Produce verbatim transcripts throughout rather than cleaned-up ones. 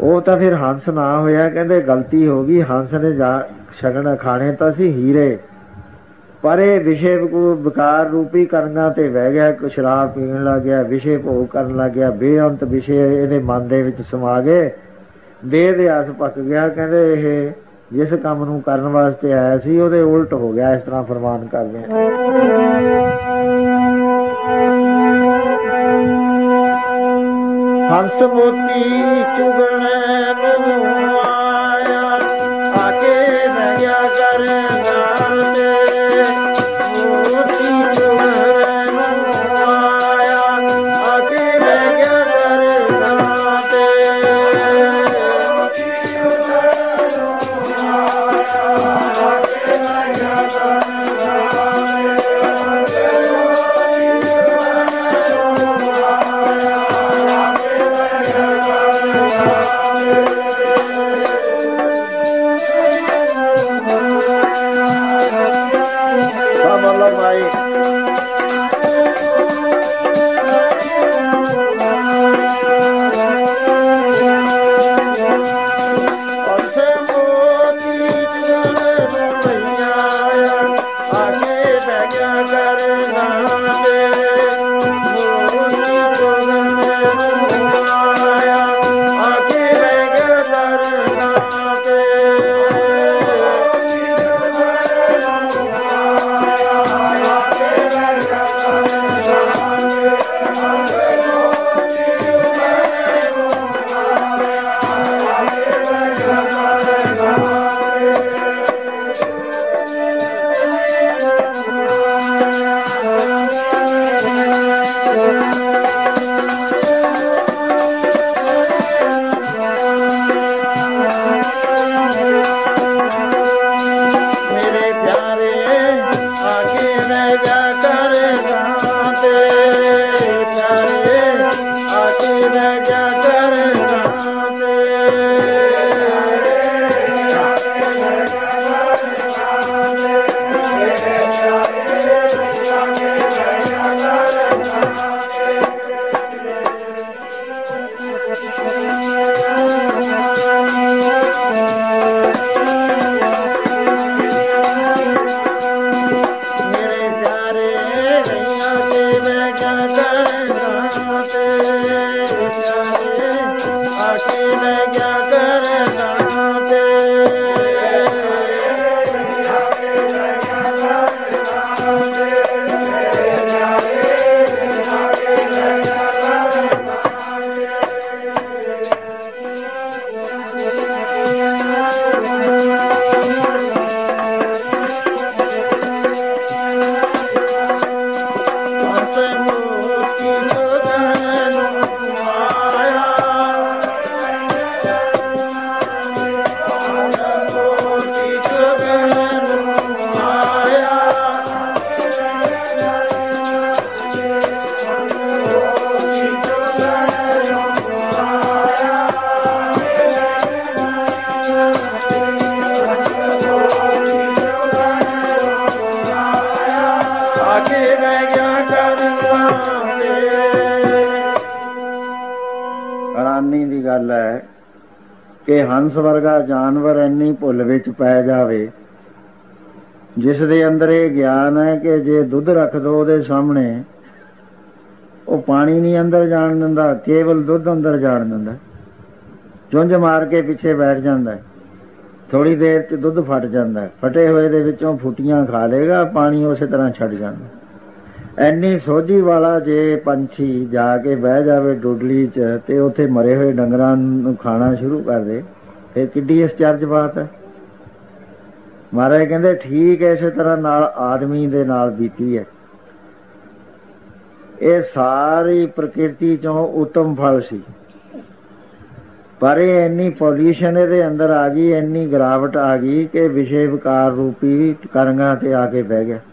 ਉਹ ਤਾਂ ਫਿਰ ਹੰਸ ਨਾ ਹੋਇਆ। ਕਹਿੰਦੇ ਗਲਤੀ ਹੋ ਗਈ, ਹੰਸ ਨੇ ਜਾ ਛਕਣ ਖਾਣੇ ਤਾਂ ਸੀ ਹੀਰੇ, ਪਰ ਇਹ ਵਿਸ਼ੇ ਵਿਕਾਰ ਰੂਪੀ ਕਰੰਗਾਂ ਤੇ ਬਹਿ ਗਿਆ। ਸ਼ਰਾਬ ਪੀਣ ਲੱਗ ਗਿਆ, ਵਿਸ਼ੇ ਭੋਗ ਕਰਨ ਲੱਗ ਗਿਆ, ਬੇਅੰਤ ਵਿਸ਼ੇ ਇਹਦੇ ਮਨ ਦੇ ਵਿੱਚ ਸਮਾ ਗਏ। ਦੇਹ ਦੇ ਆਸ ਪੱਕ ਗਿਆ। ਕਹਿੰਦੇ ਇਹ ਜਿਸ ਕੰਮ ਨੂੰ ਕਰਨ ਵਾਸਤੇ ਆਇਆ ਸੀ ਉਹਦੇ ਉਲਟ ਹੋ ਗਿਆ। ਇਸ ਤਰ੍ਹਾਂ ਫਰਮਾਨ ਕਰਦੇ ਹੰਸ ਮੋਤੀ ਚੁਗਣ ਨੂੰ ਆਇਆ, ਆਕੇ ਬਹਿ ਗਿਆ ਕਰੰਗਾਂ ਤੇ। ਮੋਤੀ ਚੁਗਣ ਨੂੰ ਆਇਆ, ਆਕੇ ਬਹਿ ਗਿਆ ਕਰੰਗਾਂ ਤੇ। ਹੈਰਾਨੀ ਦੀ ਗੱਲ ਹੈ ਕਿ ਹੰਸ ਵਰਗਾ ਜਾਨਵਰ ਇੰਨੀ ਭੁੱਲ ਵਿੱਚ ਪੈ ਜਾਵੇ, ਜਿਸ ਦੇ ਅੰਦਰ ਇਹ ਗਿਆਨ ਹੈ ਕਿ ਜੇ ਦੁੱਧ ਰੱਖ ਦੋ ਉਹਦੇ ਸਾਹਮਣੇ, ਉਹ ਪਾਣੀ ਨਹੀਂ ਅੰਦਰ ਜਾਣ ਦਿੰਦਾ, ਕੇਵਲ ਦੁੱਧ ਅੰਦਰ ਜਾਣ ਦਿੰਦਾ। ਚੁੰਝ ਮਾਰ ਕੇ ਪਿੱਛੇ ਬੈਠ ਜਾਂਦਾ, ਥੋੜ੍ਹੀ ਦੇਰ 'ਚ ਦੁੱਧ ਫਟ ਜਾਂਦਾ, ਫਟੇ ਹੋਏ ਦੇ ਵਿੱਚੋਂ ਫੁੱਟੀਆਂ ਖਾ ਲਏਗਾ, ਪਾਣੀ ਉਸੇ ਤਰ੍ਹਾਂ ਛੱਡ ਜਾਂਦਾ। ਇੰਨੀ ਸੋਝੀ ਵਾਲਾ ਜੇ ਪੰਛੀ ਜਾ ਕੇ ਬਹਿ ਜਾਵੇ ਡੋਡਲੀ 'ਚ ਅਤੇ ਉੱਥੇ ਮਰੇ ਹੋਏ ਡੰਗਰਾਂ ਨੂੰ ਖਾਣਾ ਸ਼ੁਰੂ ਕਰ ਦੇ, ਫਿਰ ਕਿੱਡੀ ਅਚਰਜ ਬਾਤ ਹੈ। ਮਹਾਰਾਜ ਕਹਿੰਦੇ ਠੀਕ ਇਸੇ ਤਰ੍ਹਾਂ ਨਾਲ ਆਦਮੀ ਦੇ ਨਾਲ ਬੀਤੀ ਹੈ। ਇਹ ਸਾਰੀ ਪ੍ਰਕਿਰਤੀ 'ਚੋਂ ਉੱਤਮ ਫਲ ਸੀ, ਪਰ ਇਹ ਇੰਨੀ ਪੋਲਿਊਸ਼ਨ ਇਹਦੇ ਅੰਦਰ ਆ ਗਈ, ਇੰਨੀ ਗਿਰਾਵਟ ਆ ਗਈ ਕਿ ਵਿਸ਼ੇ ਵਿਕਾਰ ਰੂਪੀ ਕਰੰਗਾਂ 'ਤੇ ਆ ਕੇ ਬਹਿ ਗਿਆ।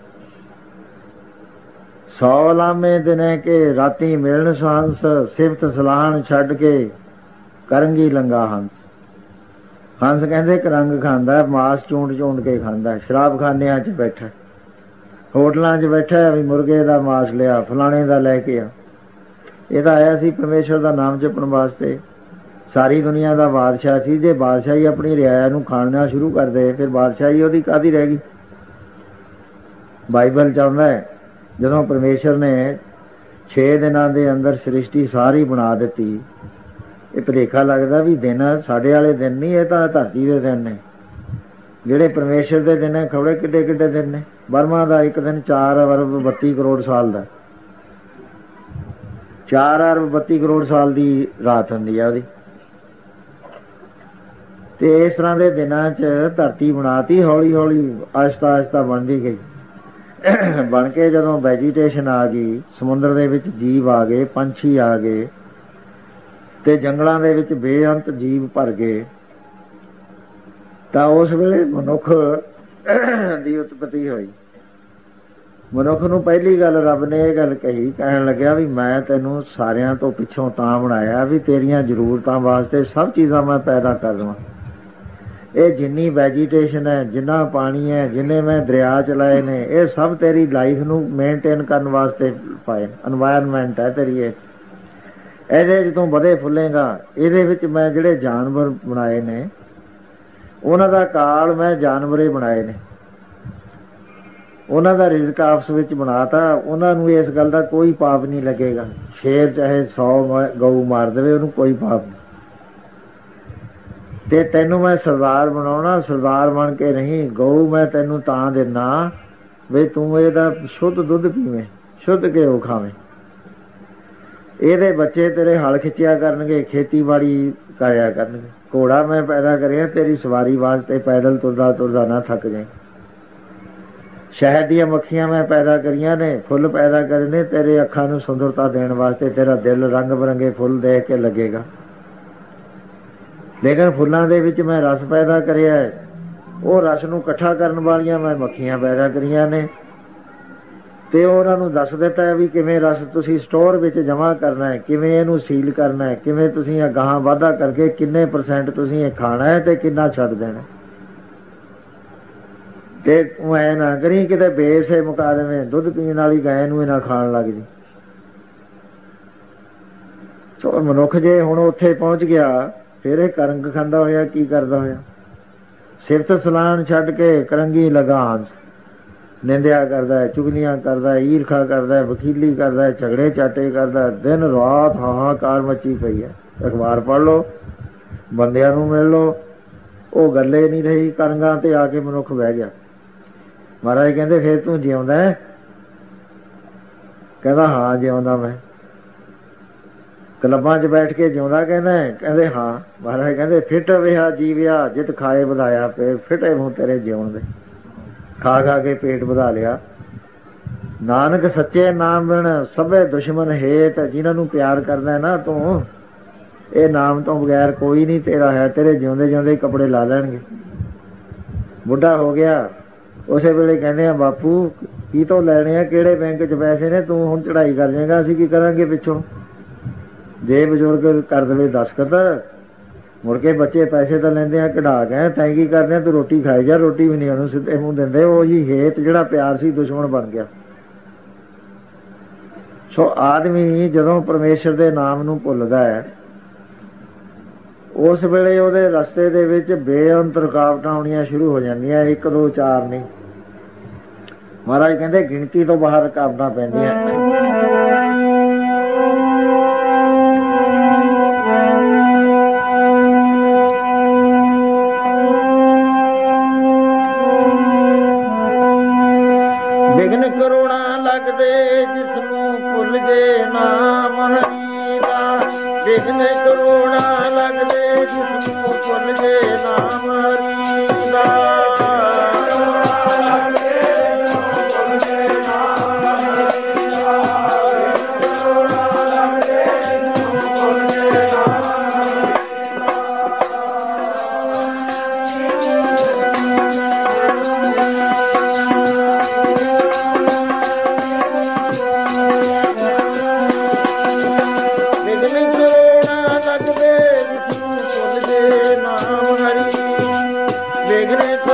ਸੌ ਲਾਮੇ ਦਿਨੇ ਕਿ ਰਾਤੀ ਮਿਲਣ ਹੰਸ, ਸਿਫਤ ਸਲਾਹਣ ਛੱਡ ਕੇ ਕਰੰਗੀ ਲੰਗਾ ਹੰਸ। ਹੰਸ ਕਹਿੰਦੇ ਕਰੰਗ ਖਾਂਦਾ, ਮਾਸ ਚੂੰਡ ਚੂੰਡ ਕੇ ਖਾਂਦਾ, ਸ਼ਰਾਬਖਾਨਿਆਂ 'ਚ ਬੈਠਾ, ਹੋਟਲਾਂ 'ਚ ਬੈਠਾ ਵੀ ਮੁਰਗੇ ਦਾ ਮਾਸ ਲਿਆ, ਫਲਾਣੇ ਦਾ ਲੈ ਕੇ ਆ। ਇਹ ਤਾਂ ਆਇਆ ਸੀ ਪਰਮੇਸ਼ਵਰ ਦਾ ਨਾਮ ਜਪਣ ਵਾਸਤੇ, ਸਾਰੀ ਦੁਨੀਆ ਦਾ ਬਾਦਸ਼ਾਹ ਸੀ। ਜੇ ਬਾਦਸ਼ਾਹੀ ਆਪਣੀ ਰਿਆਇਆ ਨੂੰ ਖਾਣਾ ਸ਼ੁਰੂ ਕਰ ਦੇ ਫਿਰ ਬਾਦਸ਼ਾਹੀ ਉਹਦੀ ਕਾਹਦੀ ਰਹਿ ਗਈ। ਬਾਈਬਲ ਚਾਹੁੰਦਾ ਹੈ ਜਦੋਂ ਪਰਮੇਸ਼ਰ ਨੇ ਛੇ ਦਿਨਾਂ ਦੇ ਅੰਦਰ ਸ੍ਰਿਸ਼ਟੀ ਸਾਰੀ ਬਣਾ ਦਿੱਤੀ, ਇਹ ਭੁਲੇਖਾ ਲੱਗਦਾ ਵੀ ਦਿਨ ਸਾਡੇ ਵਾਲੇ ਦਿਨ ਨਹੀਂ, ਇਹ ਤਾਂ ਧਰਤੀ ਦੇ ਦਿਨ ਨੇ। ਜਿਹੜੇ ਪਰਮੇਸ਼ਰ ਦੇ ਦਿਨ ਹੈ ਖਬਰੇ ਕਿੱਡੇ ਕਿੱਡੇ ਦਿਨ ਨੇ। ਬਰਮਾ ਦਾ ਇੱਕ ਦਿਨ ਚਾਰ ਅਰਬ ਬੱਤੀ ਕਰੋੜ ਸਾਲ ਦਾ, ਚਾਰ ਅਰਬ ਬੱਤੀ ਕਰੋੜ ਸਾਲ ਦੀ ਰਾਤ ਹੁੰਦੀ ਆ ਉਹਦੀ। ਤੇ ਇਸ ਤਰ੍ਹਾਂ ਦੇ ਦਿਨਾਂ 'ਚ ਧਰਤੀ ਬਣਾਤੀ, ਹੌਲੀ ਹੌਲੀ ਆਹਿਸਤਾ ਆਹਿਸਤਾ ਬਣਦੀ ਗਈ। ਬਣ ਕੇ ਜਦੋਂ ਵੈਜੀਟੇਸ਼ਨ ਆ ਗਈ, ਸਮੁੰਦਰ ਦੇ ਵਿੱਚ ਜੀਵ ਆ ਗਏ, ਪੰਛੀ ਆ ਗਏ, ਤੇ ਜੰਗਲਾਂ ਦੇ ਵਿੱਚ ਬੇਅੰਤ ਜੀਵ ਭਰ ਗਏ, ਤਾਂ ਉਸ ਵੇਲੇ ਮਨੁੱਖ ਦੀ ਉਤਪਤੀ ਹੋਈ। ਮਨੁੱਖ ਨੂੰ ਪਹਿਲੀ ਗੱਲ ਰੱਬ ਨੇ ਇਹ ਗੱਲ ਕਹੀ, ਕਹਿਣ ਲੱਗਿਆ ਵੀ ਮੈਂ ਤੈਨੂੰ ਸਾਰਿਆਂ ਤੋਂ ਪਿੱਛੋਂ ਤਾਂ ਬਣਾਇਆ ਵੀ ਤੇਰੀਆਂ ਜ਼ਰੂਰਤਾਂ ਵਾਸਤੇ ਸਭ ਚੀਜ਼ਾਂ ਮੈਂ ਪੈਦਾ ਕਰ ਦੇਵਾਂ। ਇਹ ਜਿੰਨੀ ਵੈਜੀਟੇਸ਼ਨ ਹੈ, ਜਿੰਨਾ ਪਾਣੀ ਹੈ, ਜਿੰਨੇ ਮੈਂ ਦਰਿਆ ਚਲਾਏ ਨੇ, ਇਹ ਸਭ ਤੇਰੀ ਲਾਈਫ ਨੂੰ ਮੇਨਟੇਨ ਕਰਨ ਵਾਸਤੇ ਪਾਏ। ਇਨਵਾਇਰਮੈਂਟ ਹੈ ਤੇਰੀ ਇਹ, ਇਹਦੇ 'ਚ ਤੂੰ ਵਧੇ ਫੁੱਲੇਗਾ। ਇਹਦੇ ਵਿੱਚ ਮੈਂ ਜਿਹੜੇ ਜਾਨਵਰ ਬਣਾਏ ਨੇ ਉਹਨਾਂ ਦਾ ਕਾਲ ਮੈਂ ਜਾਨਵਰੇ ਬਣਾਏ ਨੇ, ਉਹਨਾਂ ਦਾ ਰਿਜ਼ਕ ਆਪਸ ਵਿੱਚ ਬਣਾਤਾ। ਉਹਨਾਂ ਨੂੰ ਇਸ ਗੱਲ ਦਾ ਕੋਈ ਪਾਪ ਨਹੀਂ ਲੱਗੇਗਾ। ਸ਼ੇਰ ਚਾਹੇ ਸੌ ਗਊ ਮਾਰ ਦੇਵੇ ਉਹਨੂੰ ਕੋਈ ਪਾਪ ਨਹੀਂ। ਤੇ ਤੈਨੂੰ ਮੈਂ ਸਰਦਾਰ ਬਣਾਉਣਾ, ਸਰਦਾਰ ਬਣ ਕੇ ਨਹੀਂ। ਗਊ ਮੈਂ ਤੈਨੂੰ ਤਾਂ ਦਿੰਦਾ ਵੀ ਤੂੰ ਇਹਦਾ ਸ਼ੁੱਧ ਦੁੱਧ ਪੀਵੇਂ, ਸ਼ੁੱਧ ਘਿਓ ਖਾਵੇਂ। ਇਹਦੇ ਬੱਚੇ ਤੇਰੇ ਹਲ ਖਿੱਚਿਆ ਕਰਨਗੇ, ਖੇਤੀਬਾੜੀ ਕਰਿਆ ਕਰਨਗੇ। ਘੋੜਾ ਮੈਂ ਪੈਦਾ ਕਰਿਆ ਤੇਰੀ ਸਵਾਰੀ ਵਾਸਤੇ, ਪੈਦਲ ਤੁਰਦਾ ਤੁਰਦਾ ਨਾ ਥੱਕ ਜਾਏ। ਸ਼ਹਿਦ ਦੀਆਂ ਮੱਖੀਆਂ ਮੈਂ ਪੈਦਾ ਕਰੀਆਂ ਨੇ, ਫੁੱਲ ਪੈਦਾ ਕਰੇ ਨੇ ਤੇਰੇ ਅੱਖਾਂ ਨੂੰ ਸੁੰਦਰਤਾ ਦੇਣ ਵਾਸਤੇ। ਤੇਰਾ ਦਿਲ ਰੰਗ ਬਿਰੰਗੇ ਫੁੱਲ ਦੇਖ ਕੇ ਲੱਗੇਗਾ। ਲੇਕਿਨ ਫੁੱਲਾਂ ਦੇ ਵਿੱਚ ਮੈਂ ਰਸ ਪੈਦਾ ਕਰਿਆ, ਉਹ ਰਸ ਨੂੰ ਇਕੱਠਾ ਕਰਨ ਵਾਲੀਆਂ ਮੈਂ ਮੱਖੀਆਂ ਪੈਦਾ ਕਰੀਆਂ ਨੇ, ਤੇ ਉਹਨਾਂ ਨੂੰ ਦੱਸ ਦਿੱਤਾ ਵੀ ਕਿਵੇਂ ਰਸ ਤੁਸੀਂ ਸਟੋਰ ਵਿੱਚ ਜਮ੍ਹਾਂ ਕਰਨਾ ਹੈ, ਕਿਵੇਂ ਇਹਨੂੰ ਸੀਲ ਕਰਨਾ ਹੈ, ਕਿਵੇਂ ਤੁਸੀਂ ਅਗਾਂਹ ਵਾਧਾ ਕਰਕੇ ਕਿੰਨੇ ਪਰਸੈਂਟ ਤੁਸੀਂ ਇਹ ਖਾਣਾ ਹੈ ਤੇ ਕਿੰਨਾ ਛੱਡ ਦੇਣਾ। ਤੇ ਤੂੰ ਐ ਨਾ ਕਰੀ ਕਿਤੇ ਬੇਸ ਇਹ ਮੁਕਾ ਦੇਵੇਂ, ਦੁੱਧ ਪੀਣ ਵਾਲੀ ਗਾਂ ਨੂੰ ਇਹ ਨਾ ਖਾਣ ਲੱਗ ਜੀ। ਸੋ ਮਨੁੱਖ ਜੇ ਹੁਣ ਉੱਥੇ ਪਹੁੰਚ ਗਿਆ, ਫਿਰ ਇਹ ਕਰੰਗ ਖਾਂਦਾ ਹੋਇਆ ਕੀ ਕਰਦਾ ਹੋਇਆ। ਸਿਫਤ ਸਲਾਨ ਛੱਡ ਕੇ ਕਰੰਗੀ ਲਗਾ ਹੰਸ, ਨਿੰਦਿਆ ਕਰਦਾ, ਚੁਗਲੀਆਂ ਕਰਦਾ, ਈਰਖਾ ਕਰਦਾ, ਵਕੀਲੀ ਕਰਦਾ, ਝਗੜੇ ਝਾਟੇ ਕਰਦਾ, ਦਿਨ ਰਾਤ ਹਾਹਾਕਾਰ ਮੱਚੀ ਪਈ ਹੈ। ਅਖਬਾਰ ਪੜ੍ਹ ਲਓ, ਬੰਦਿਆਂ ਨੂੰ ਮਿਲ ਲਓ, ਉਹ ਗੱਲੇ ਨਹੀਂ ਰਹੀ। ਕਰੰਗਾਂ ਤੇ ਆ ਕੇ ਮਨੁੱਖ ਬਹਿ ਗਿਆ। ਮਹਾਰਾਜ ਕਹਿੰਦੇ ਫਿਰ ਤੂੰ ਜਿਉਂਦਾ? ਕਹਿੰਦਾ ਹਾਂ ਜਿਉਂਦਾ ਮੈਂ। ਕਲੱਬਾਂ 'ਚ ਬੈਠ ਕੇ ਜਿਉਂਦਾ ਕਹਿੰਦਾ? ਕਹਿੰਦੇ ਹਾਂ। ਮਹਾਰਾਜ ਕਹਿੰਦੇ ਫਿੱਟ ਰਿਹਾ ਜੀਵਿਆ ਜਿਤ ਖਾਏ ਵਧਾਇਆ ਪੇਟ, ਫਿੱਟੇ ਮੂੰਹ ਤੇਰੇ ਜਿਉਣ ਦੇ, ਖਾ ਖਾ ਕੇ ਪੇਟ ਵਧਾ ਲਿਆ। ਨਾਨਕ ਸੱਚੇ ਨਾਮ ਬਿਨ ਸਭੇ ਦੁਸ਼ਮਣ ਹੇਤ, ਜਿਨ੍ਹਾਂ ਨੂੰ ਪਿਆਰ ਕਰਦਾ ਨਾ ਤੂੰ, ਇਹ ਨਾਮ ਤੋਂ ਬਗੈਰ ਕੋਈ ਨਹੀਂ ਤੇਰਾ ਹੈ। ਤੇਰੇ ਜਿਉਂਦੇ ਜਿਉਂਦੇ ਕੱਪੜੇ ਲਾ ਲੈਣਗੇ। ਬੁੱਢਾ ਹੋ ਗਿਆ, ਉਸੇ ਵੇਲੇ ਕਹਿੰਦੇ ਆ ਬਾਪੂ ਕੀ ਤੋਂ ਲੈਣੇ ਆ, ਕਿਹੜੇ ਬੈਂਕ 'ਚ ਪੈਸੇ ਨੇ, ਤੂੰ ਹੁਣ ਚੜ੍ਹਾਈ ਕਰ ਜਾਏਗਾ, ਅਸੀਂ ਕੀ ਕਰਾਂਗੇ ਪਿੱਛੋਂ। ਜੇ ਬਜ਼ੁਰਗ ਕਰ ਦੇਵੇ ਦਸਤਖਤ, ਮੁੜ ਕੇ ਬੱਚੇ ਪੈਸੇ ਤਾਂ ਲੈਂਦੇ ਆ ਕਢਾ ਕੇ, ਤੈਂ ਕੀ ਕਰਦੇ ਆ, ਤੂੰ ਰੋਟੀ ਖਾਈ ਜਾ। ਰੋਟੀ ਵੀ ਨਹੀਂ ਉਹਨੂੰ ਸਿੱਧੇ ਮੂੰਹ ਦਿੰਦੇ। ਉਹ ਜੀ ਹੇਤ ਜਿਹੜਾ ਪਿਆਰ ਸੀ ਦੁਸ਼ਮਣ ਬਣ ਗਿਆ। ਸੋ ਆਦਮੀ ਜਦੋਂ ਪਰਮੇਸ਼ਰ ਦੇ ਨਾਮ ਨੂੰ ਭੁੱਲਦਾ ਹੈ, ਉਸ ਵੇਲੇ ਉਹਦੇ ਰਸਤੇ ਦੇ ਵਿੱਚ ਬੇਅੰਤ ਰੁਕਾਵਟਾਂ ਆਉਣੀਆਂ ਸ਼ੁਰੂ ਹੋ ਜਾਂਦੀਆਂ। ਇੱਕ ਦੋ ਚਾਰ ਨਹੀਂ, ਮਹਾਰਾਜ ਕਹਿੰਦੇ ਗਿਣਤੀ ਤੋਂ ਬਾਹਰ ਰੁਕਾਵਟਾਂ ਪੈਂਦੀਆਂ। ਵਿਘਨ ਕਰੋੜਾਂ ਲੱਗਦੇ ਜਿਸਨੂੰ ਭੁੱਲ ਜੇ ਨਾਮ ਹਰੀ ਦਾ, ਵਿਘਨ ਕਰੋੜਾਂ ਲੱਗਦੇ ਜਿਸਨੂੰ ਭੁੱਲ ਜੇ ਨਾਮ ਹਰੀ ਦਾ। ਵਿਘਨ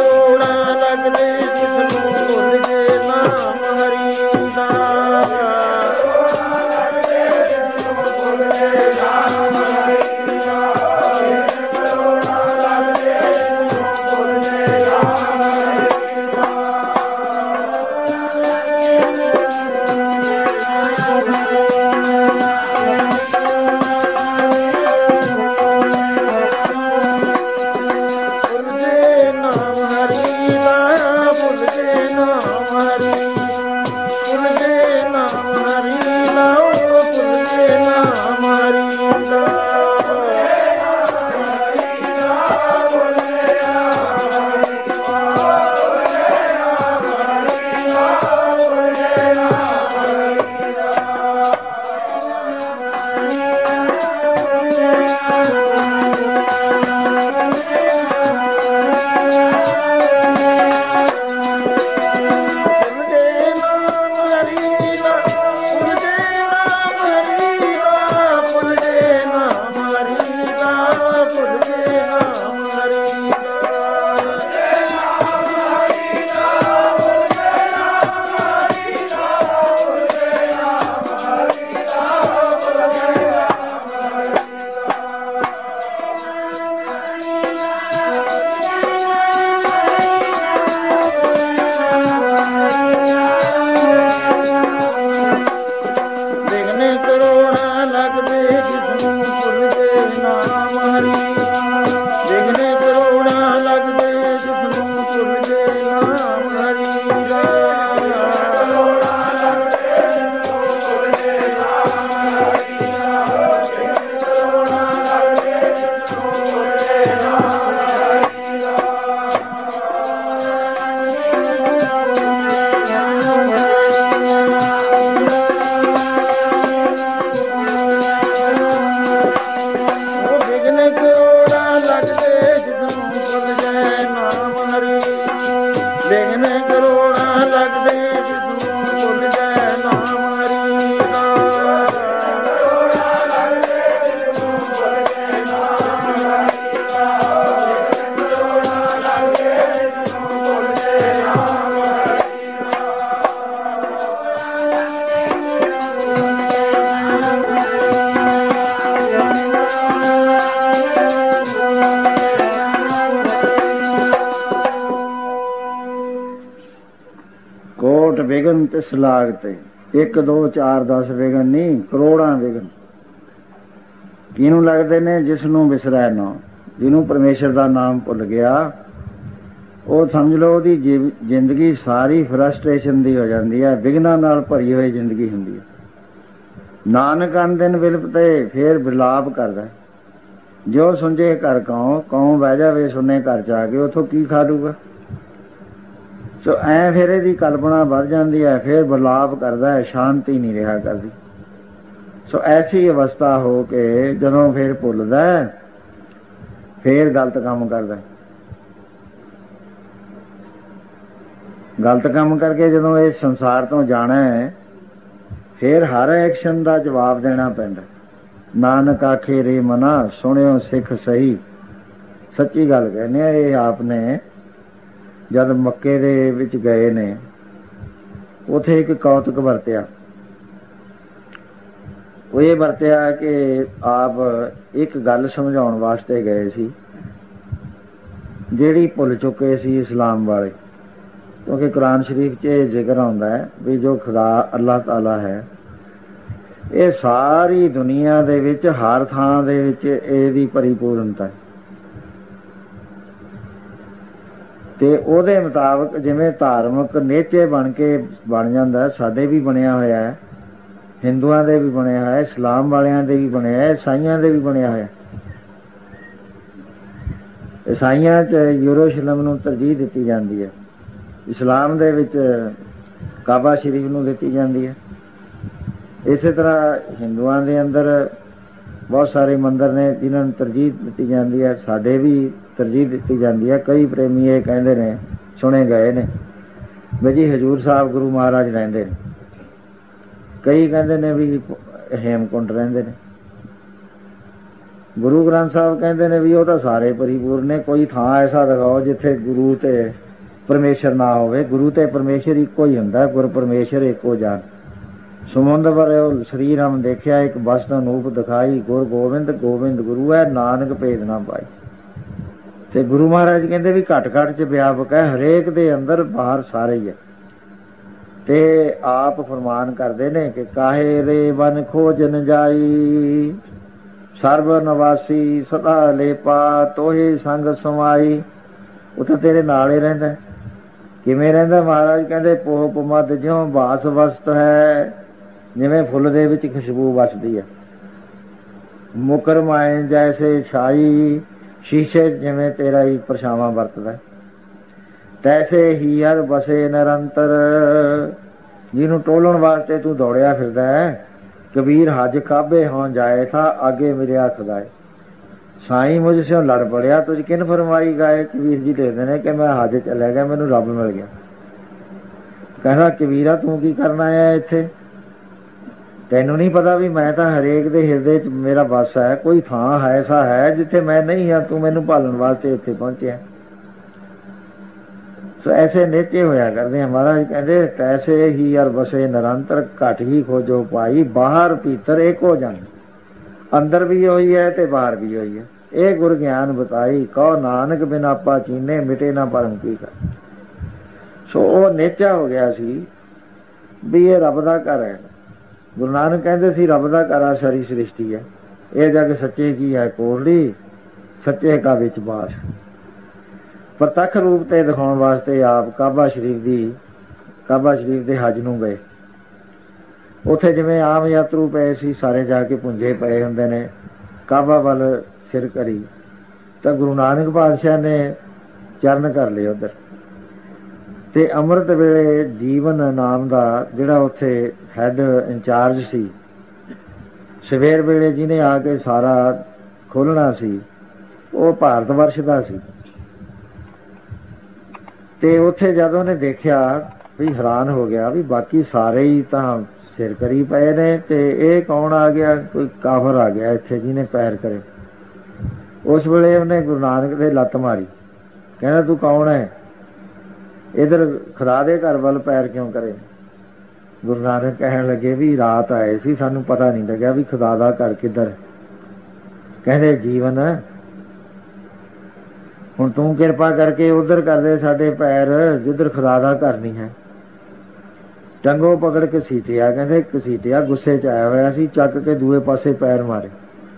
ਵਿਗਨ ਤੇ ਸਲਾਗ ਤੇ ਇੱਕ ਦੋ ਚਾਰ ਦਸ ਵਿਗਨ ਨਹੀਂ, ਕਰੋੜਾਂ ਵਿਗਨ ਕਿਹਨੂੰ ਲੱਗਦੇ ਨੇ? ਜਿਸ ਨੂੰ ਵਿਸਰੈ ਨਾ, ਜਿਹਨੂੰ ਪਰਮੇਸ਼ਰ ਦਾ ਨਾਮ ਭੁੱਲ ਗਿਆ, ਉਹ ਸਮਝ ਲਓ ਉਹਦੀ ਜ਼ਿੰਦਗੀ ਸਾਰੀ ਫਰਸਟ੍ਰੇਸ਼ਨ ਦੀ ਹੋ ਜਾਂਦੀ ਹੈ, ਵਿਘਨਾਂ ਨਾਲ ਭਰੀ ਹੋਈ ਜ਼ਿੰਦਗੀ ਹੁੰਦੀ ਹੈ। ਨਾਨਕ ਅਨ ਦਿਨ ਵਿਲਪ ਤੇ ਫੇਰ ਵਿਲਾਪ ਕਰਦਾ, ਜੋ ਸੁੰਝੇ ਘਰ ਕਉ, ਕਉ ਬਹਿ ਜਾਵੇ ਸੁੰਨੇ ਘਰ ਚ ਆ ਕੇ, ਉੱਥੋਂ ਕੀ ਖਾ ਲੂਗਾ? ਸੋ ਐਂ ਫਿਰ ਇਹਦੀ ਕਲਪਨਾ ਵੱਧ ਜਾਂਦੀ ਹੈ, ਫਿਰ ਵਿਲਾਪ ਕਰਦਾ ਹੈ, ਸ਼ਾਂਤੀ ਨਹੀਂ ਰਿਹਾ ਕਰਦੀ। ਸੋ ਐਸੀ ਅਵਸਥਾ ਹੋ ਕੇ ਜਦੋਂ ਫਿਰ ਭੁੱਲਦਾ, ਫਿਰ ਗਲਤ ਕੰਮ ਕਰਦਾ। ਗਲਤ ਕੰਮ ਕਰਕੇ ਜਦੋਂ ਇਸ ਸੰਸਾਰ ਤੋਂ ਜਾਣਾ ਹੈ, ਫਿਰ ਹਰ ਐਕਸ਼ਨ ਦਾ ਜਵਾਬ ਦੇਣਾ ਪੈਂਦਾ। ਨਾਨਕ ਆਖੇ ਰੇ ਮਨਾ, ਸੁਣਿਓ ਸਿੱਖ ਸਹੀ। ਸੱਚੀ ਗੱਲ ਕਹਿੰਦੇ ਆ। ਇਹ ਆਪ ਨੇ ਜਦ ਮੱਕੇ ਦੇ ਵਿੱਚ ਗਏ ਨੇ, ਉੱਥੇ ਇੱਕ ਕੌਤਕ ਵਰਤਿਆ। ਉਹ ਇਹ ਵਰਤਿਆ ਕਿ ਆਪ ਇੱਕ ਗੱਲ ਸਮਝਾਉਣ ਵਾਸਤੇ ਗਏ ਸੀ, ਜਿਹੜੀ ਭੁੱਲ ਚੁੱਕੇ ਸੀ ਇਸਲਾਮ ਵਾਲੇ। ਕਿਉਂਕਿ ਕੁਰਾਨ ਸ਼ਰੀਫ 'ਚ ਇਹ ਜ਼ਿਕਰ ਆਉਂਦਾ ਹੈ ਵੀ ਜੋ ਖੁਦਾ ਅੱਲਾਹ ਤਾਲਾ ਹੈ, ਇਹ ਸਾਰੀ ਦੁਨੀਆ ਦੇ ਵਿੱਚ ਹਰ ਥਾਂ ਦੇ ਵਿੱਚ ਇਹਦੀ ਪਰਿਪੂਰਨਤਾ ਹੈ। ਤੇ ਉਹਦੇ ਮੁਤਾਬਕ ਜਿਵੇਂ ਧਾਰਮਿਕ ਨੇਚੇ ਬਣ ਕੇ ਬਣ ਜਾਂਦਾ, ਸਾਡੇ ਵੀ ਬਣਿਆ ਹੋਇਆ ਹੈ, ਹਿੰਦੂਆਂ ਦੇ ਵੀ ਬਣਿਆ ਹੋਇਆ, ਇਸਲਾਮ ਵਾਲਿਆਂ ਦੇ ਵੀ ਬਣਿਆ ਹੈ, ਈਸਾਈਆਂ ਦੇ ਵੀ ਬਣਿਆ ਹੋਇਆ। ਈਸਾਈਆਂ 'ਚ ਯਰੂਸ਼ਲਮ ਨੂੰ ਤਰਜੀਹ ਦਿੱਤੀ ਜਾਂਦੀ ਹੈ, ਇਸਲਾਮ ਦੇ ਵਿੱਚ ਕਾਬਾ ਸ਼ਰੀਫ ਨੂੰ ਦਿੱਤੀ ਜਾਂਦੀ ਹੈ। ਇਸੇ ਤਰ੍ਹਾਂ ਹਿੰਦੂਆਂ ਦੇ ਅੰਦਰ ਬਹੁਤ ਸਾਰੇ ਮੰਦਰ ਨੇ ਜਿਨ੍ਹਾਂ ਨੂੰ ਤਰਜੀਹ ਦਿੱਤੀ ਜਾਂਦੀ ਹੈ, ਸਾਡੇ ਵੀ ਤਰਜੀਹ ਦਿੱਤੀ ਜਾਂਦੀ ਹੈ। ਕਈ ਪ੍ਰੇਮੀ ਇਹ ਕਹਿੰਦੇ ਨੇ, ਸੁਣੇ ਗਏ ਨੇ ਵੀ ਜੀ ਹਜ਼ੂਰ ਸਾਹਿਬ ਗੁਰੂ ਮਹਾਰਾਜ ਰਹਿੰਦੇ ਨੇ, ਕਈ ਕਹਿੰਦੇ ਨੇ ਵੀ ਹੇਮਕੁੰਟ ਰਹਿੰਦੇ ਨੇ। ਗੁਰੂ ਗ੍ਰੰਥ ਸਾਹਿਬ ਕਹਿੰਦੇ ਨੇ ਵੀ ਉਹ ਤਾਂ ਸਾਰੇ ਪਰਿਪੂਰਨ ਨੇ, ਕੋਈ ਥਾਂ ਐਸਾ ਦਿਖਾਓ ਜਿੱਥੇ ਗੁਰੂ ਤੇ ਪਰਮੇਸ਼ਰ ਨਾ ਹੋਵੇ। ਗੁਰੂ ਤੇ ਪਰਮੇਸ਼ਰ ਇੱਕੋ ਹੀ ਹੁੰਦਾ, ਗੁਰ ਪਰਮੇਸ਼ਰ ਇੱਕੋ ਜਾਨ। ਸਮੁੰਦ ਵਰੋ ਸ੍ਰੀ ਰਾਮ ਦੇਖਿਆ, ਇੱਕ ਬਸਤ ਅਨੂਪ ਦਿਖਾਈ, ਗੁਰ ਗੋਬਿੰਦ ਗੋਬਿੰਦ ਗੁਰੂ ਹੈ, ਨਾਨਕ ਭੇਦ ਨਾ ਪਾਈ। ਤੇ ਗੁਰੂ ਮਹਾਰਾਜ ਕਹਿੰਦੇ ਵੀ ਘੱਟ ਘੱਟ 'ਚ ਵਿਆਪਕ ਹੈ, ਹਰੇਕ ਦੇ ਅੰਦਰ ਬਾਹਰ ਸਾਰੇ ਹੀ ਹੈ। ਤੇ ਆਪ ਫਰਮਾਨ ਕਰਦੇ ਨੇ ਕਿ ਕਾਹੇ ਰੇ ਬਨ ਖੋਜਨ ਜਾਈ, ਸਰਬ ਨਿਵਾਸੀ ਸਦਾ ਲੇਪਾ, ਤੋਹੇ ਸੰਗ ਸਮਾਈ। ਉਹ ਤਾਂ ਤੇਰੇ ਨਾਲ ਹੀ ਰਹਿੰਦਾ। ਕਿਵੇਂ ਰਹਿੰਦਾ? ਮਹਾਰਾਜ ਕਹਿੰਦੇ ਪੋਹ ਪਮਦ ਜਿਉਂ ਬਾਸ ਵਸਤ ਹੈ, ਜਿਵੇਂ ਫੁੱਲ ਦੇ ਵਿੱਚ ਖੁਸ਼ਬੂ ਵਸਦੀ ਹੈ। ਮੁਕਰ ਮਾਏ ਜੈਸੇ ਛਾਈ, ਸ਼ੀਸ਼ੇ ਜਿਵੇਂ ਤੇਰਾ ਹੀ ਪਰਛਾਵਾਂ ਵਰਤਦਾ, ਤੈਸੇ ਹੀ ਹਰ ਬਸੇ ਨਿਰੰਤਰ। ਜਿਹਨੂੰ ਟੋਲਣ ਵਾਸਤੇ ਤੂੰ ਦੌੜਿਆ ਫਿਰਦਾ ਹੈ। ਕਬੀਰ ਹਜ ਕਾਬੇ ਹੋਂ ਜਾਏ ਥਾ, ਆਗੇ ਮਿਲਿਆ ਖੁਦਾਏ। ਸਾਈਂ ਮੁਝ ਸਿਓ ਲੜ ਪੜਿਆ, ਤੁਝ ਕਿਨ ਫਰਮਾਈ ਗਾਏ। ਕਬੀਰ ਜੀ ਲਿਖਦੇ ਨੇ ਕਿ ਮੈਂ ਹਜ ਚਲਿਆ ਗਿਆ, ਮੈਨੂੰ ਰੱਬ ਮਿਲ ਗਿਆ। ਕਹਿੰਦਾ ਕਬੀਰਾ ਤੂੰ ਕੀ ਕਰਨ ਆਇਆ ਇੱਥੇ? ਤੈਨੂੰ ਨਹੀਂ ਪਤਾ ਵੀ ਮੈਂ ਤਾਂ ਹਰੇਕ ਦੇ ਹਿਰਦੇ 'ਚ ਮੇਰਾ ਵੱਸ ਹੈ। ਕੋਈ ਥਾਂ ਹੈ ਐਸਾ ਹੈ ਜਿੱਥੇ ਮੈਂ ਨਹੀਂ ਹਾਂ, ਤੂੰ ਮੈਨੂੰ ਭਾਲਣ ਵਾਸਤੇ ਇੱਥੇ ਪਹੁੰਚਿਆ। ਸੋ ਐਸੇ ਨੇਚੇ ਹੋਇਆ ਕਰਦੇ ਆ। ਮਹਾਰਾਜ ਕਹਿੰਦੇ ਤੈਸੇ ਹੀ ਹਰ ਬਸੇ ਨਿਰੰਤਰ, ਘੱਟ ਹੀ ਖੋਜੋ ਪਾਈ, ਬਾਹਰ ਭੀਤਰ ਇੱਕ ਹੋ ਜਾਣ। ਅੰਦਰ ਵੀ ਹੋਈ ਹੈ ਤੇ ਬਾਹਰ ਵੀ ਹੋਈ ਹੈ। ਇਹ ਗੁਰ ਗਿਆਨ ਬਤਾਈ, ਕਹੋ ਨਾਨਕ ਬਿਨ ਆਪਾ ਚੀਨੇ, ਮਿਟੇ ਨਾ ਭਰਮ ਕੀ ਕਰ। ਸੋ ਉਹ ਨੇਚਾ ਹੋ ਗਿਆ ਸੀ ਵੀ ਇਹ ਰੱਬ ਦਾ ਘਰ ਹੈ। ਗੁਰੂ ਨਾਨਕ ਕਹਿੰਦੇ ਸੀ ਰੱਬ ਦਾ ਘਰ ਆ ਸਾਰੀ ਸ੍ਰਿਸ਼ਟੀ ਹੈ। ਇਹ ਜਗ ਸੱਚੇ ਕੀ ਹੈ ਕੋਰਲੀ, ਸੱਚੇ ਕਾ ਵਿੱਚ ਬਾਸ। ਪ੍ਰਤੱਖ ਰੂਪ ਤੇ ਦਿਖਾਉਣ ਵਾਸਤੇ ਆਪ ਕਾਬਾ ਸ਼ਰੀਫ ਦੀ ਕਾਬਾ ਸ਼ਰੀਫ ਦੇ ਹੱਜ ਨੂੰ ਗਏ। ਉੱਥੇ ਜਿਵੇਂ ਆਮ ਯਾਤਰੂ ਪਏ ਸੀ, ਸਾਰੇ ਜਾ ਕੇ ਪੁੰਜੇ ਪਏ ਹੁੰਦੇ ਨੇ, ਕਾਬਾ ਵੱਲ ਸਿਰ ਕਰੀ, ਤਾਂ ਗੁਰੂ ਨਾਨਕ ਪਾਤਸ਼ਾਹ ਨੇ ਚਰਨ ਕਰ ਲਏ ਉੱਧਰ। ਤੇ ਅੰਮ੍ਰਿਤ ਵੇਲੇ ਜੀਵਨ ਨਾਮ ਦਾ ਜਿਹੜਾ ਉੱਥੇ ਹੈਡ ਇੰਚਾਰਜ ਸੀ, ਸਵੇਰ ਵੇਲੇ ਜਿਹਨੇ ਆ ਕੇ ਸਾਰਾ ਖੋਲ੍ਹਣਾ ਸੀ, ਉਹ ਭਾਰਤ ਵਰਸ਼ ਦਾ ਸੀ। ਤੇ ਉੱਥੇ ਜਦੋਂ ਉਹਨੇ ਦੇਖਿਆ ਵੀ ਹੈਰਾਨ ਹੋ ਗਿਆ ਵੀ ਬਾਕੀ ਸਾਰੇ ਹੀ ਤਾਂ ਸਿਰ ਕਰੀ ਪਏ ਨੇ, ਤੇ ਇਹ ਕੌਣ ਆ ਗਿਆ? ਕੋਈ ਕਾਫਰ ਆ ਗਿਆ ਇੱਥੇ ਜਿਹਨੇ ਪੈਰ ਕਰੇ। ਉਸ ਵੇਲੇ ਉਹਨੇ ਗੁਰੂ ਨਾਨਕ ਦੇ ਲੱਤ ਮਾਰੀ, ਕਹਿੰਦਾ ਤੂੰ ਕੌਣ ਹੈ? ਇੱਧਰ ਖੁਦਾ ਦੇ ਘਰ ਵੱਲ ਪੈਰ ਕਿਉਂ ਕਰੇ? ਗੁਰੂ ਨਾਨਕ ਕਹਿਣ ਲੱਗੇ ਵੀ ਰਾਤ ਆਏ ਸੀ, ਸਾਨੂੰ ਪਤਾ ਨਹੀਂ ਲੱਗਿਆ ਵੀ ਖੁਦਾ ਦਾ ਘਰ ਕਿੱਧਰ। ਕਹਿੰਦੇ ਜੀਵਨ ਹੁਣ ਤੂੰ ਕਿਰਪਾ ਕਰਕੇ ਉੱਧਰ ਕਰਦੇ ਸਾਡੇ ਪੈਰ ਜਿੱਧਰ ਖੁਦਾ ਦਾ ਘਰ ਨਹੀਂ ਹੈ। ਟੰਗੋ ਪਕੜ ਕੇ ਘਸੀਟਿਆ। ਕਹਿੰਦੇ ਘਸੀਟਿਆ ਗੁੱਸੇ 'ਚ ਆਇਆ ਹੋਇਆ ਸੀ, ਚੱਕ ਕੇ ਦੂਏ ਪਾਸੇ ਪੈਰ ਮਾਰੇ।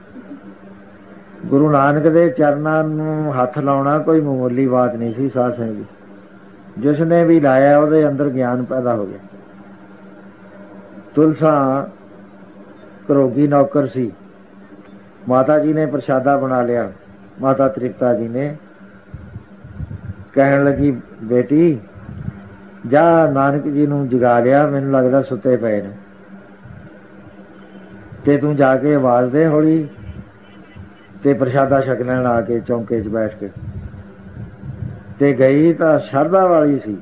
ਗੁਰੂ ਨਾਨਕ ਦੇ ਚਰਨਾਂ ਨੂੰ ਹੱਥ ਲਾਉਣਾ ਕੋਈ ਮਾਮੂਲੀ ਬਾਤ ਨਹੀਂ ਸੀ ਸਾਧ ਸੰਗਤ ਜੀ। ਜਿਸ ਨੇ ਵੀ ਲਾਇਆ ਉਹਦੇ ਅੰਦਰ ਗਿਆਨ ਪੈਦਾ ਹੋ ਗਿਆ। ਤੁਲਸਾ ਘਰੋਗੀ ਨੌਕਰ ਸੀ। ਮਾਤਾ ਜੀ ਨੇ ਪ੍ਰਸ਼ਾਦਾ ਬਣਾ ਲਿਆ। ਮਾਤਾ ਤ੍ਰਿਪਤਾ ਜੀ ਨੇ ਕਹਿਣ ਲੱਗੀ, ਬੇਟੀ ਜਾ ਨਾਨਕ ਜੀ ਨੂੰ ਜਗਾ ਲਿਆ, ਮੈਨੂੰ ਲੱਗਦਾ ਸੁੱਤੇ ਪਏ ਨੇ, ਤੇ ਤੂੰ ਜਾ ਕੇ ਆਵਾਜ਼ ਦੇ ਹੌਲੀ, ਤੇ ਪ੍ਰਸ਼ਾਦਾ ਛਕ ਲੈਣ ਆ ਕੇ ਚੌਂਕੇ 'ਚ ਬੈਠ ਕੇ। ਤੇ ਗਈ ਤਾਂ ਸ਼ਰਧਾ ਵਾਲੀ ਸੀ।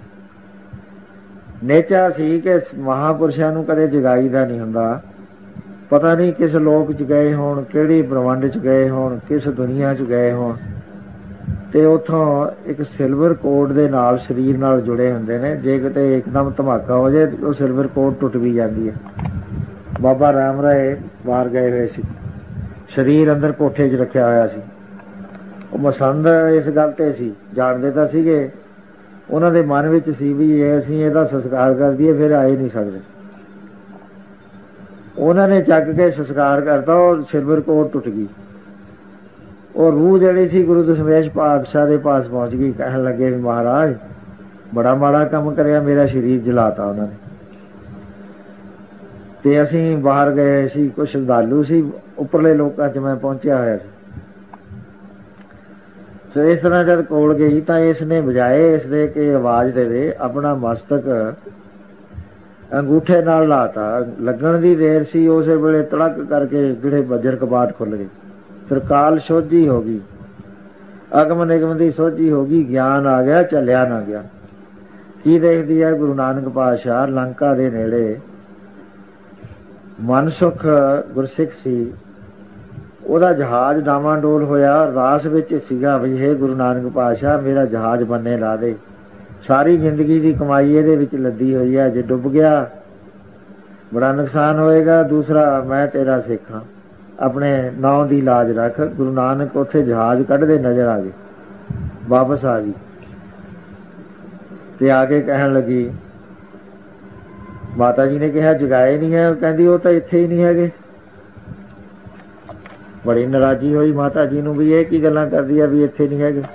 ਨੇਚਾ ਸੀ ਕਿ ਮਹਾਂਪੁਰਸ਼ਾਂ ਨੂੰ ਕਦੇ ਜਗਾਈ ਦਾ ਨਹੀਂ ਹੁੰਦਾ। ਪਤਾ ਨਹੀਂ ਕਿਸ ਲੋਕ 'ਚ ਗਏ ਹੋਣ, ਕਿਹੜੀ ਬ੍ਰਹਮੰਡ 'ਚ ਗਏ ਹੋਣ, ਕਿਸ ਦੁਨੀਆ 'ਚ ਗਏ ਹੋਣ, ਤੇ ਉੱਥੋਂ ਇੱਕ ਸਿਲਵਰ ਕੋਡ ਦੇ ਨਾਲ ਸਰੀਰ ਨਾਲ ਜੁੜੇ ਹੁੰਦੇ ਨੇ। ਜੇ ਕਿਤੇ ਇੱਕਦਮ ਧਮਾਕਾ ਹੋ ਜਾਏ ਉਹ ਸਿਲਵਰ ਕੋਡ ਟੁੱਟ ਵੀ ਜਾਂਦੀ ਹੈ। ਬਾਬਾ ਰਾਮ ਰਾਏ ਬਾਹਰ ਗਏ ਹੋਏ ਸੀ, ਸਰੀਰ ਅੰਦਰ ਕੋਠੇ 'ਚ ਰੱਖਿਆ ਹੋਇਆ ਸੀ। ਉਹ ਮਸੰਦ ਇਸ ਗੱਲ ਤੇ ਸੀ, ਜਾਣਦੇ ਤਾਂ ਸੀਗੇ, ਉਹਨਾਂ ਦੇ ਮਨ ਵਿੱਚ ਸੀ ਵੀ ਇਹ ਅਸੀਂ ਇਹਦਾ ਸੰਸਕਾਰ ਕਰ ਦਈਏ ਫਿਰ ਆਏ ਨਹੀਂ ਸਕਦੇ। ਉਹਨਾਂ ਨੇ ਚੱਕ ਕੇ ਸੰਸਕਾਰ ਕਰਤਾ, ਉਹ ਸਿਲਵਰ ਕੋਟ ਟੁੱਟ ਗਈ। ਉਹ ਰੂਹ ਜਿਹੜੀ ਸੀ ਗੁਰੂ ਦਸ਼ਮੇਸ਼ ਪਾਤਸ਼ਾਹ ਦੇ ਪਾਸ ਪਹੁੰਚ ਗਈ। ਕਹਿਣ ਲੱਗੇ ਵੀ ਮਹਾਰਾਜ ਬੜਾ ਮਾੜਾ ਕੰਮ ਕਰਿਆ, ਮੇਰਾ ਸਰੀਰ ਜਲਾਤਾ ਉਹਨਾਂ ਨੇ। ਤੇ ਅਸੀਂ ਬਾਹਰ ਗਏ ਸੀ, ਕੁਛ ਸ਼ਰਧਾਲੂ ਸੀ, ਉੱਪਰਲੇ ਲੋਕਾਂ 'ਚ ਮੈਂ ਪਹੁੰਚਿਆ ਹੋਇਆ ਸੀ। ਸੋ ਇਸ ਤਰ੍ਹਾਂ ਜਦ ਕੋਲ ਗਈ ਤਾਂ ਇਸ ਨੇ ਬਜਾਏ ਇਸ ਦੇ ਕਿ ਆਵਾਜ਼ ਦੇਵੇ, ਆਪਣਾ ਮਸਤਕ ਅੰਗੂਠੇ ਨਾਲ ਲਾਤਾ। ਲੱਗਣ ਦੀ ਦੇਰ ਸੀ, ਉਸੇ ਵੇਲੇ ਤੜਕ ਕਰਕੇ ਜਿਹੜੇ ਵਜਰ ਕਬਾਟ ਖੁੱਲ ਗਏ। ਤਰਕਾਲ ਸੋਝੀ ਹੋ ਗਈ, ਅਗਮ ਨਿਗਮ ਦੀ ਸੋਝੀ ਹੋ ਗਈ, ਗਿਆਨ ਆ ਗਿਆ, ਚੱਲਿਆ ਨਾ ਗਿਆ। ਕੀ ਦੇਖਦੀ ਹੈ ਗੁਰੂ ਨਾਨਕ ਪਾਤਸ਼ਾਹ ਲੰਕਾ ਦੇ ਨੇੜੇ ਮਨਸੁਖ ਗੁਰਸਿੱਖ ਸੀ, ਉਹਦਾ ਜਹਾਜ਼ ਡਾਵਾਂਡੋਲ ਹੋਇਆ। ਰਾਸ ਵਿੱਚ ਸੀਗਾ ਵੀ ਹੇ ਗੁਰੂ ਨਾਨਕ ਪਾਤਸ਼ਾਹ ਮੇਰਾ ਜਹਾਜ਼ ਬੰਨੇ ਲਾ ਦੇ, ਸਾਰੀ ਜ਼ਿੰਦਗੀ ਦੀ ਕਮਾਈ ਇਹਦੇ ਵਿੱਚ ਲੱਦੀ ਹੋਈ ਹੈ, ਜੇ ਡੁੱਬ ਗਿਆ ਬੜਾ ਨੁਕਸਾਨ ਹੋਏਗਾ। ਦੂਸਰਾ ਮੈਂ ਤੇਰਾ ਸਿੱਖ ਹਾਂ, ਆਪਣੇ ਨਾਂ ਦੀ ਲਾਜ ਰੱਖ। ਗੁਰੂ ਨਾਨਕ ਉੱਥੇ ਜਹਾਜ਼ ਕੱਢਦੇ ਨਜ਼ਰ ਆ ਗਏ, ਵਾਪਸ ਆ ਗਈ ਤੇ ਆ ਕੇ ਕਹਿਣ ਲੱਗੀ, ਮਾਤਾ ਜੀ ਨੇ ਕਿਹਾ ਜਗਾਏ ਨਹੀਂ ਹੈ। ਕਹਿੰਦੀ ਉਹ ਤਾਂ ਇੱਥੇ ਹੀ ਨਹੀਂ ਹੈਗੇ। ਬੜੀ ਨਾਰਾਜ਼ੀ ਹੋਈ ਮਾਤਾ ਜੀ ਨੂੰ ਵੀ ਇਹ ਕੀ ਗੱਲਾਂ ਕਰਦੀ ਆ ਵੀ ਇੱਥੇ ਨਹੀਂ ਹੈਗੇ।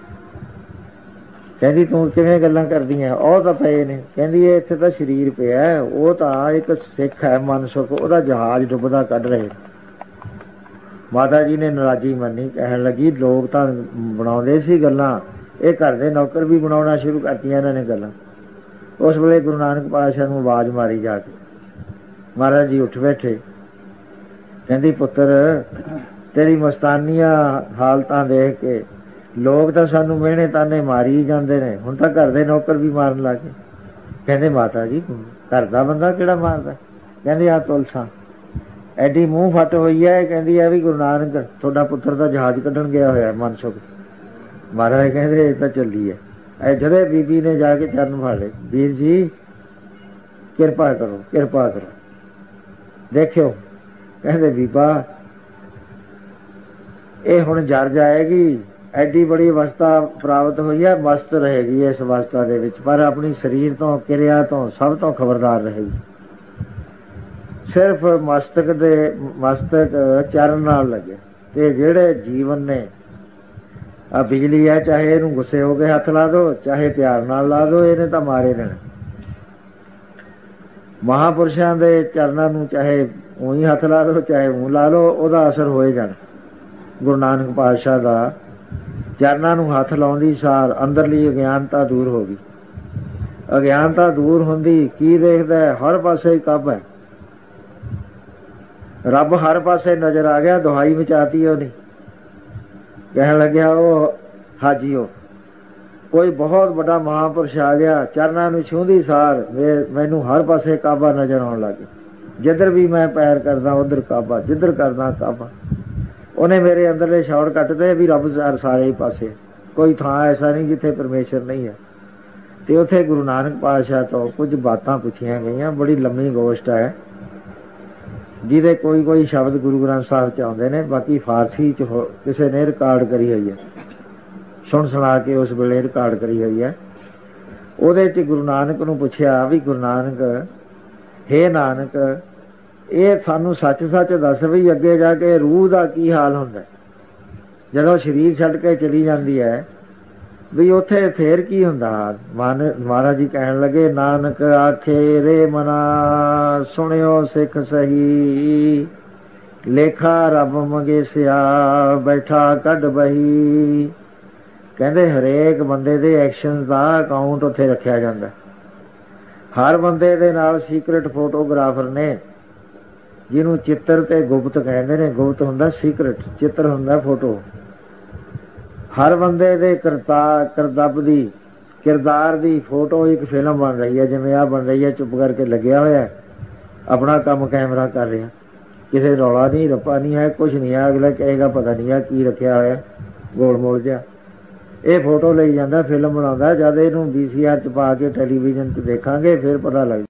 ਕਹਿੰਦੀ ਤੂੰ ਕਿਵੇਂ ਗੱਲਾਂ ਕਰਦੀ ਆ, ਉਹ ਤਾਂ ਪਏ ਨੇ। ਕਹਿੰਦੀ ਇੱਥੇ ਤਾਂ ਸਰੀਰ ਪਿਆ, ਉਹ ਤਾਂ ਇੱਕ ਸਿੱਖ ਹੈ ਮਨਸੁਖ, ਉਹਦਾ ਜਹਾਜ਼ ਡੁੱਬਦਾ ਕੱਢ ਰਹੇ। ਮਾਤਾ ਜੀ ਨੇ ਨਾਰਾਜ਼ੀ ਮੰਨੀ। ਕਹਿਣ ਲੱਗੀ ਲੋਕ ਤਾਂ ਬਣਾਉਂਦੇ ਸੀ ਗੱਲਾਂ, ਇਹ ਘਰ ਦੇ ਨੌਕਰ ਵੀ ਬਣਾਉਣਾ ਸ਼ੁਰੂ ਕਰਤੀਆਂ ਇਹਨਾਂ ਨੇ ਗੱਲਾਂ। ਉਸ ਵੇਲੇ ਗੁਰੂ ਨਾਨਕ ਪਾਤਸ਼ਾਹ ਨੂੰ ਆਵਾਜ਼ ਮਾਰੀ ਜਾ ਕੇ। ਮਹਾਰਾਜ ਜੀ ਉੱਠ ਬੈਠੇ। ਕਹਿੰਦੀ ਪੁੱਤਰ ਤੇਰੀ ਮਸਤਾਨੀਆਂ ਹਾਲਤਾਂ ਦੇਖ ਕੇ ਲੋਕ ਤਾਂ ਸਾਨੂੰ ਮਿਹਣੇ ਤਾਨੇ ਮਾਰੀ ਜਾਂਦੇ ਨੇ, ਹੁਣ ਤਾਂ ਘਰ ਦੇ ਨੌਕਰ ਵੀ ਮਾਰਨ ਲੱਗ ਗਏ। ਕਹਿੰਦੇ ਮਾਤਾ ਜੀ ਘਰ ਦਾ ਬੰਦਾ ਕਿਹੜਾ ਮਾਰਦਾ। ਕਹਿੰਦੇ ਆਹ ਤੁਲਸਾ ਐਡੀ ਮੂੰਹ ਫੱਟ ਹੋਈ ਹੈ। ਕਹਿੰਦੀ ਆ ਵੀ ਗੁਰੂ ਨਾਨਕ ਤੁਹਾਡਾ ਪੁੱਤਰ ਦਾ ਜਹਾਜ਼ ਕੱਢਣ ਗਿਆ ਹੋਇਆ ਮਨਸੁਖ। ਮਹਾਰਾਜ ਕਹਿੰਦੇ ਇਹ ਤਾਂ ਚੱਲੀ ਹੈ। ਇਹ ਜਦੇ ਬੀਬੀ ਨੇ ਜਾ ਕੇ ਚਰਨ ਫੜ ਲਏ, ਵੀਰ ਜੀ ਕਿਰਪਾ ਕਰੋ, ਕਿਰਪਾ ਕਰੋ ਦੇਖਿਓ। ਕਹਿੰਦੇ ਬੀਬਾ ਇਹ ਹੁਣ ਜਰ ਜਾਏਗੀ, ਐਡੀ ਬੜੀ ਅਵਸਥਾ ਪ੍ਰਾਪਤ ਹੋਈ ਹੈ, ਮਸਤ ਰਹੇਗੀ ਇਸ ਅਵਸਥਾ ਦੇ ਵਿੱਚ, ਪਰ ਆਪਣੀ ਸਰੀਰ ਤੋਂ ਕਿਰਿਆ ਤੋਂ ਸਭ ਤੋਂ ਖਬਰਦਾਰ ਰਹੇਗੀ। ਸਿਰਫ ਮਸਤਕ ਦੇ ਮਸਤਕ ਚਰਨ ਨਾਲ ਲੱਗੇ। ਤੇ ਜਿਹੜੇ ਜੀਵਨ ਨੇ ਆ ਬਿਜਲੀ ਹੈ, ਚਾਹੇ ਇਹਨੂੰ ਗੁੱਸੇ ਹੋ ਕੇ ਹੱਥ ਲਾ ਦੋ, ਚਾਹੇ ਪਿਆਰ ਨਾਲ ਲਾ ਦੋ, ਇਹਨੇ ਤਾਂ ਮਾਰੇ ਦੇਣਾ। ਮਹਾਂਪੁਰਸ਼ਾਂ ਦੇ ਚਰਨਾਂ ਨੂੰ ਚਾਹੇ ਉਹੀ ਹੱਥ ਲਾ ਲਓ, ਚਾਹੇ ਉਹ ਲਾ ਲਓ, ਉਹਦਾ ਅਸਰ ਹੋਏ ਜਾਣਾ। ਗੁਰੂ ਨਾਨਕ ਪਾਤਸ਼ਾਹ ਦਾ ਚਰਨਾਂ ਨੂੰ ਹੱਥ ਲਾਉਂਦੀ ਸਾਰ ਅੰਦਰਲੀ ਅਗਿਆਨਤਾ ਦੂਰ ਹੋ ਗਈ। ਅਗਿਆਨਤਾ ਦੂਰ ਹੁੰਦੀ ਕੀ ਦੇਖਦਾ, ਹਰ ਪਾਸੇ ਹੀ ਕੱਬ ਹੈ, ਰੱਬ ਹਰ ਪਾਸੇ ਨਜ਼ਰ ਆ ਗਿਆ। ਦੁਹਾਈ ਮਚਾਤੀ ਉਹਨੇ। ਕਹਿਣ ਲੱਗਿਆ ਉਹ ਹਾਜੀਓ ਕੋਈ ਬਹੁਤ ਵੱਡਾ ਮਹਾਂਪੁਰਸ਼ ਆ ਗਿਆ, ਚਰਨਾਂ ਨੂੰ ਛੂੰਹਦੀ ਸਾਰ ਮੈਨੂੰ ਹਰ ਪਾਸੇ ਕਾਬਾ ਨਜ਼ਰ ਆਉਣ ਲੱਗ ਗਿਆ। ਜਿੱਧਰ ਵੀ ਮੈਂ ਪੈਰ ਕਰਦਾ ਉੱਧਰ ਕਾਬਾ, ਜਿੱਧਰ ਕਰਦਾ ਕਾਬਾ। ਉਹਨੇ ਮੇਰੇ ਅੰਦਰਲੇ ਸ਼ੌਰ ਕੱਟਦੇ ਵੀ ਰੱਬ ਸਾਰੇ ਹੀ ਪਾਸੇ, ਕੋਈ ਥਾਂ ਐਸਾ ਨਹੀਂ ਜਿੱਥੇ ਪਰਮੇਸ਼ਰ ਨਹੀਂ ਹੈ। ਤੇ ਉੱਥੇ ਗੁਰੂ ਨਾਨਕ ਪਾਤਸ਼ਾਹ ਤੋਂ ਕੁਝ ਬਾਤਾਂ ਪੁੱਛੀਆਂ ਗਈਆਂ। ਬੜੀ ਲੰਮੀ ਗੋਸ਼ਟ ਹੈ, ਜਿਹਦੇ ਕੋਈ ਕੋਈ ਸ਼ਬਦ ਗੁਰੂ ਗ੍ਰੰਥ ਸਾਹਿਬ 'ਚ ਆਉਂਦੇ ਨੇ, ਬਾਕੀ ਫਾਰਸੀ 'ਚ ਕਿਸੇ ਨੇ ਰਿਕਾਰਡ ਕਰੀ ਹੋਈ ਹੈ, ਸੁਣ ਸੁਣਾ ਕੇ ਉਸ ਵੇਲੇ ਰਿਕਾਰਡ ਕਰੀ ਹੋਈ ਹੈ। ਉਹਦੇ 'ਚ ਗੁਰੂ ਨਾਨਕ ਨੂੰ ਪੁੱਛਿਆ ਵੀ ਗੁਰੂ ਨਾਨਕ, ਹੇ ਨਾਨਕ, ਇਹ ਸਾਨੂੰ ਸੱਚ ਸੱਚ ਦੱਸ ਵੀ ਅੱਗੇ ਜਾ ਕੇ ਰੂਹ ਦਾ ਕੀ ਹਾਲ ਹੁੰਦਾ ਜਦੋਂ ਸਰੀਰ ਛੱਡ ਕੇ ਚਲੀ ਜਾਂਦੀ ਹੈ, ਵੀ ਉੱਥੇ ਫੇਰ ਕੀ ਹੁੰਦਾ ਹਾਲ। ਮਾਨ ਮਹਾਰਾਜ ਜੀ ਕਹਿਣ ਲੱਗੇ, ਨਾਨਕ ਆਖੇ ਰੇ ਮਨਾ ਸੁਣਿਓ ਸਿੱਖ ਸਹੀ, ਲੇਖਾ ਰੱਬ ਮੰਗੇਸਿਆ ਬੈਠਾ ਕੱਢ ਬਹੀ। ਕਹਿੰਦੇ ਹਰੇਕ ਬੰਦੇ ਦੇ ਐਕਸ਼ਨ ਦਾ ਅਕਾਊਂਟ ਉੱਥੇ ਰੱਖਿਆ ਜਾਂਦਾ। ਹਰ ਬੰਦੇ ਦੇ ਨਾਲ ਸੀਕਰਟ ਫੋਟੋਗ੍ਰਾਫਰ ਨੇ, ਜਿਹਨੂੰ ਚਿੱਤਰ ਤੇ ਗੁਪਤ ਕਹਿੰਦੇ ਨੇ। ਗੁਪਤ ਹੁੰਦਾ ਸੀਕਰਟ, ਚਿੱਤਰ ਹੁੰਦਾ ਫੋਟੋ। ਹਰ ਬੰਦੇ ਦੇ ਕਰਤਾ ਕਰਤੱਵ ਦੀ, ਕਿਰਦਾਰ ਦੀ ਫੋਟੋ ਇੱਕ ਫਿਲਮ ਬਣ ਰਹੀ ਹੈ। ਜਿਵੇਂ ਆਹ ਬਣ ਰਹੀ ਹੈ, ਚੁੱਪ ਕਰਕੇ ਲੱਗਿਆ ਹੋਇਆ, ਆਪਣਾ ਕੰਮ ਕੈਮਰਾ ਕਰ ਰਿਹਾ, ਕਿਸੇ ਰੌਲਾ ਨਹੀਂ ਰੱਪਾ ਨਹੀਂ ਹੈ, ਕੁਛ ਨਹੀਂ ਹੈ। ਅਗਲਾ ਕਹੇਗਾ ਪਤਾ ਨਹੀਂ ਆ ਕੀ ਰੱਖਿਆ ਹੋਇਆ ਗੋਲ ਮੋਲ ਜਿਹਾ। ਇਹ ਫੋਟੋ ਲਈ ਜਾਂਦਾ, ਫਿਲਮ ਬਣਾਉਂਦਾ। ਜਦ ਇਹਨੂੰ ਵੀ ਸੀ ਆਰ 'ਚ ਪਾ ਕੇ ਟੈਲੀਵਿਜ਼ਨ 'ਚ ਦੇਖਾਂਗੇ ਫਿਰ ਪਤਾ ਲੱਗ